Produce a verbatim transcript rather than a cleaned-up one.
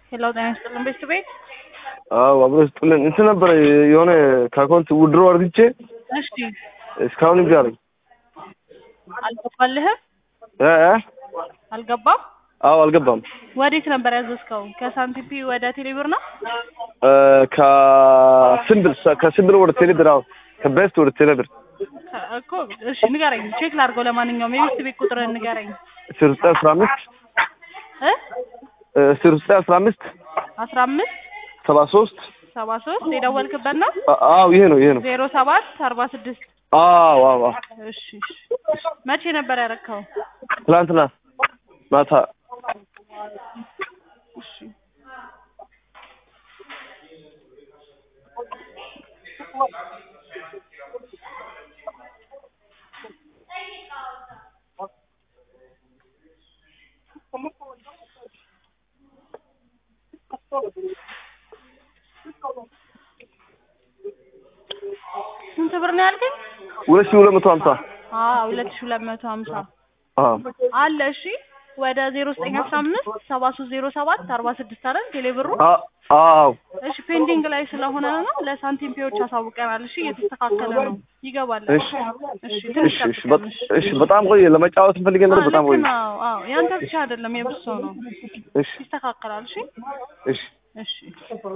ሄሎ ጤና ይስጥልን ቤት ቤት አዎ አብረን ጥለን እንትን ነበር የሆነ ከአካውንት ውድሮ አድርግቼ እሺ እስካሁን ይጋር አልገባልህም እ እ አልገባም አዎ አልገባም ወዴት ነበር ያዘዝከው ከሳንቲፒ ወደ ቴሌብር ነው እ ከስምብል ከስምብል ወደ ቴሌብር አዎ ከቤስት ወደ ቴሌብር እኮ እሺ ንገረኝ ቼክ ላድርገው ለማንኛውም የቤት ቤት ቁጥርን ንገረኝ ስልሳ አስራ አምስት እ ስልሳ አስራ አምስት አስራ አምስት ሰባ ሶስት ሰባ ሶስት የደወልክበት ነው አዎ ይሄ ነው ይሄ ነው ዜሮ ሰባት አርባ ስድስት አዎ አዎ እሺ መቼ ነበር ያረከው ትላንትና ማታ እሺ ስንት ብር ነው ያልከኝ? ሁለት ሺህ ሁለት መቶ ሀምሳ አዎ ሁለት ሺህ ሁለት መቶ ሀምሳ አዎ አለ እሺ ወደ ዜሮ ዘጠኝ አስራ አምስት ሰባ ሶስት ዜሮ ሰባት አርባ ስድስት አይደል ቴሌብሩ? አዎ እሺ ፔንዲንግ ላይ ስለሆነ ነው ለሳንቲም ፒዎች አሳውቀናል። እሺ እየተስተካከለ ነው ይገባል። እሺ እሺ እሺ በጣም ቆየ ለመጫወት ፈልገን ነበር በጣም ቆየ። አዎ አዎ ያንተ ብቻ አይደለም የብሶ ነው። እሺ ይስተካከላል። እሺ እሺ እሺ